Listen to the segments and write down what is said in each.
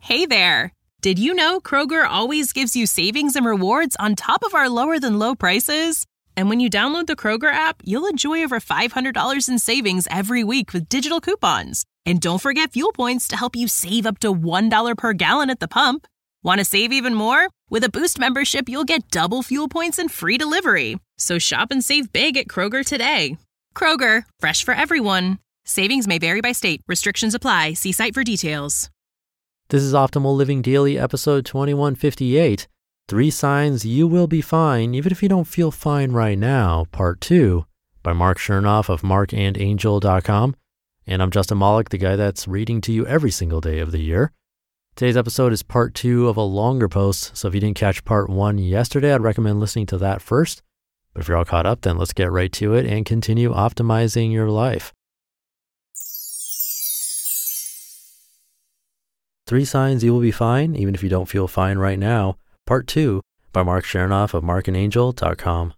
Hey there! Did you know Kroger always gives you savings and rewards on top of our lower-than-low prices? And when you download the Kroger app, you'll enjoy over $500 in savings every week with digital coupons. And don't forget fuel points to help you save up to $1 per gallon at the pump. Want to save even more? With a Boost membership, you'll get double fuel points and free delivery. So shop and save big at Kroger today. Kroger, fresh for everyone. Savings may vary by state. Restrictions apply. See site for details. This is Optimal Living Daily, episode 2158, 3 Signs You Will Be Fine Even If You Don't Feel Fine Right Now, Part 2, by Mark Chernoff of markandangel.com. And I'm Justin Malik, the guy that's reading to you every single day of the year. Today's episode is part 2 of a longer post, so if you didn't catch part 1 yesterday, I'd recommend listening to that first. But if you're all caught up, then let's get right to it and continue optimizing your life. 3 Signs You Will Be Fine Even If You Don't Feel Fine Right Now, Part 2, by Mark Chernoff of markandangel.com.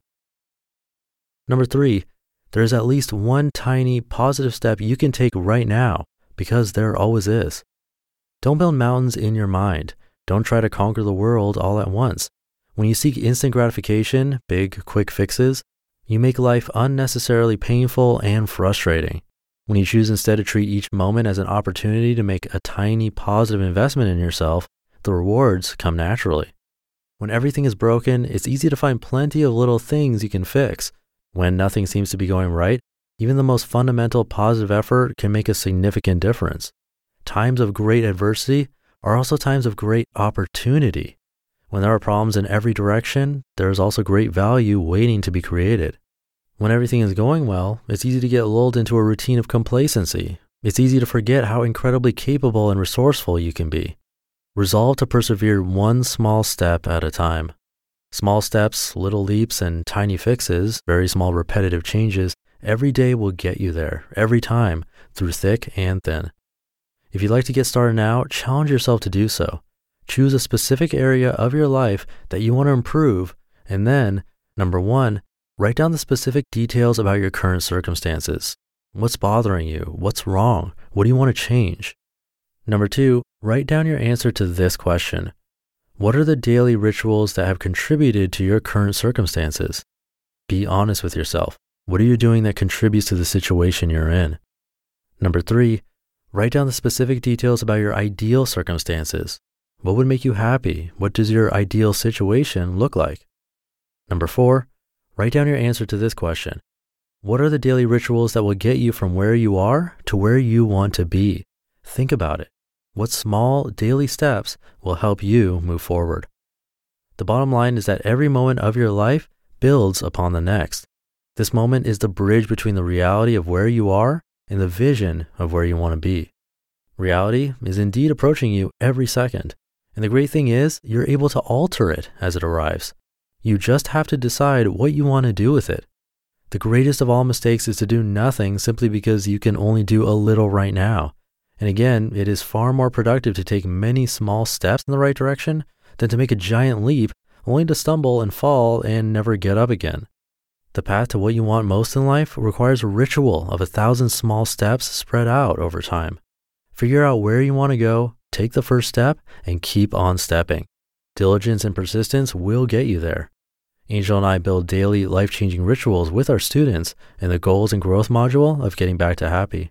Number 3, there is at least one tiny positive step you can take right now, because there always is. Don't build mountains in your mind. Don't try to conquer the world all at once. When you seek instant gratification, big, quick fixes, you make life unnecessarily painful and frustrating. When you choose instead to treat each moment as an opportunity to make a tiny positive investment in yourself, the rewards come naturally. When everything is broken, it's easy to find plenty of little things you can fix. When nothing seems to be going right, even the most fundamental positive effort can make a significant difference. Times of great adversity are also times of great opportunity. When there are problems in every direction, there is also great value waiting to be created. When everything is going well, it's easy to get lulled into a routine of complacency. It's easy to forget how incredibly capable and resourceful you can be. Resolve to persevere one small step at a time. Small steps, little leaps, and tiny fixes, very small repetitive changes, every day will get you there, every time, through thick and thin. If you'd like to get started now, challenge yourself to do so. Choose a specific area of your life that you want to improve, and then, number 1, write down the specific details about your current circumstances. What's bothering you? What's wrong? What do you want to change? Number 2, write down your answer to this question. What are the daily rituals that have contributed to your current circumstances? Be honest with yourself. What are you doing that contributes to the situation you're in? Number 3, write down the specific details about your ideal circumstances. What would make you happy? What does your ideal situation look like? Number 4, write down your answer to this question. What are the daily rituals that will get you from where you are to where you want to be? Think about it. What small daily steps will help you move forward? The bottom line is that every moment of your life builds upon the next. This moment is the bridge between the reality of where you are and the vision of where you want to be. Reality is indeed approaching you every second. And the great thing is, you're able to alter it as it arrives. You just have to decide what you want to do with it. The greatest of all mistakes is to do nothing simply because you can only do a little right now. And again, it is far more productive to take many small steps in the right direction than to make a giant leap only to stumble and fall and never get up again. The path to what you want most in life requires a ritual of 1,000 small steps spread out over time. Figure out where you want to go, take the first step, and keep on stepping. Diligence and persistence will get you there. Angel and I build daily life-changing rituals with our students in the Goals and Growth module of Getting Back to Happy.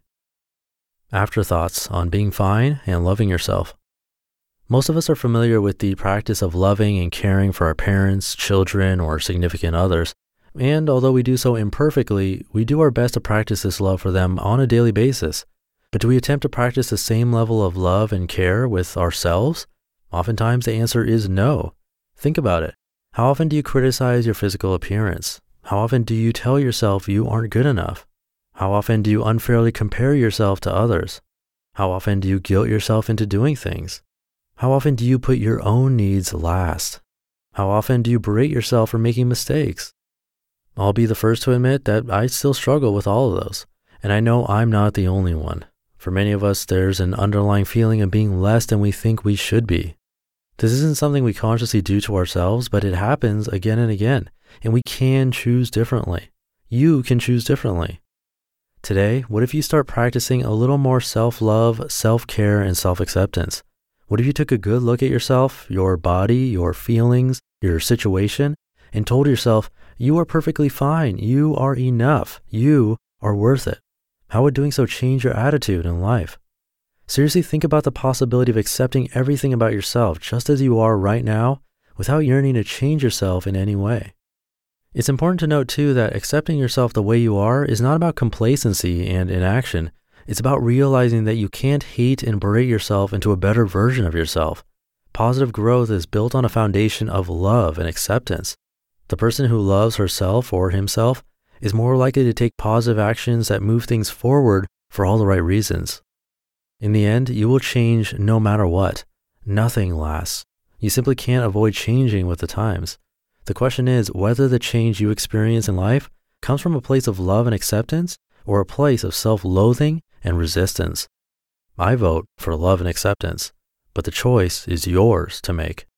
Afterthoughts on being fine and loving yourself. Most of us are familiar with the practice of loving and caring for our parents, children, or significant others. And although we do so imperfectly, we do our best to practice this love for them on a daily basis. But do we attempt to practice the same level of love and care with ourselves? Oftentimes the answer is no. Think about it. How often do you criticize your physical appearance? How often do you tell yourself you aren't good enough? How often do you unfairly compare yourself to others? How often do you guilt yourself into doing things? How often do you put your own needs last? How often do you berate yourself for making mistakes? I'll be the first to admit that I still struggle with all of those, and I know I'm not the only one. For many of us, there's an underlying feeling of being less than we think we should be. This isn't something we consciously do to ourselves, but it happens again and again, and we can choose differently. You can choose differently. Today, what if you start practicing a little more self-love, self-care, and self-acceptance? What if you took a good look at yourself, your body, your feelings, your situation, and told yourself, you are perfectly fine, you are enough, you are worth it? How would doing so change your attitude in life? Seriously, think about the possibility of accepting everything about yourself just as you are right now without yearning to change yourself in any way. It's important to note too that accepting yourself the way you are is not about complacency and inaction. It's about realizing that you can't hate and berate yourself into a better version of yourself. Positive growth is built on a foundation of love and acceptance. The person who loves herself or himself is more likely to take positive actions that move things forward for all the right reasons. In the end, you will change no matter what. Nothing lasts. You simply can't avoid changing with the times. The question is whether the change you experience in life comes from a place of love and acceptance or a place of self-loathing and resistance. I vote for love and acceptance, but the choice is yours to make.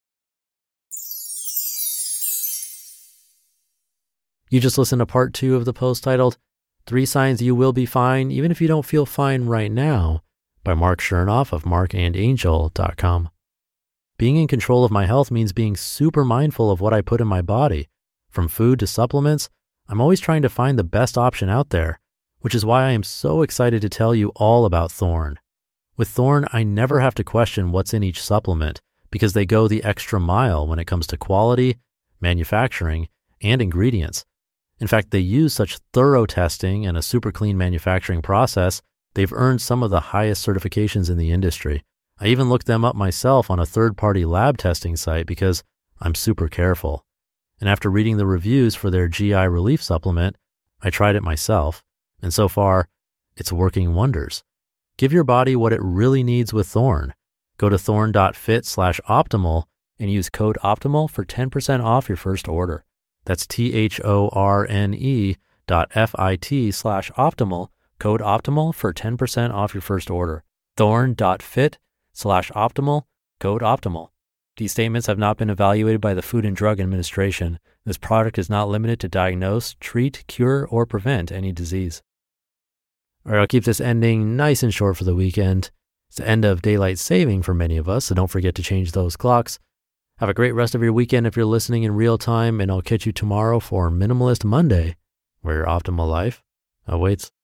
You just listened to part 2 of the post titled 3 Signs You Will Be Fine Even If You Don't Feel Fine Right Now by Mark Chernoff of markandangel.com. Being in control of my health means being super mindful of what I put in my body. From food to supplements, I'm always trying to find the best option out there, which is why I am so excited to tell you all about Thorne. With Thorne, I never have to question what's in each supplement because they go the extra mile when it comes to quality, manufacturing, and ingredients. In fact, they use such thorough testing and a super clean manufacturing process, they've earned some of the highest certifications in the industry. I even looked them up myself on a third-party lab testing site because I'm super careful. And after reading the reviews for their GI relief supplement, I tried it myself. And so far, it's working wonders. Give your body what it really needs with Thorne. Go to thorne.fit/optimal and use code OPTIMAL for 10% off your first order. That's THORNE.fit/optimal, code OPTIMAL for 10% off your first order. Thorne.fit/optimal, code OPTIMAL. These statements have not been evaluated by the Food and Drug Administration. This product is not limited to diagnose, treat, cure, or prevent any disease. All right, I'll keep this ending nice and short for the weekend. It's the end of daylight saving for many of us, so don't forget to change those clocks. Have a great rest of your weekend if you're listening in real time, and I'll catch you tomorrow for Minimalist Monday, where your optimal life awaits.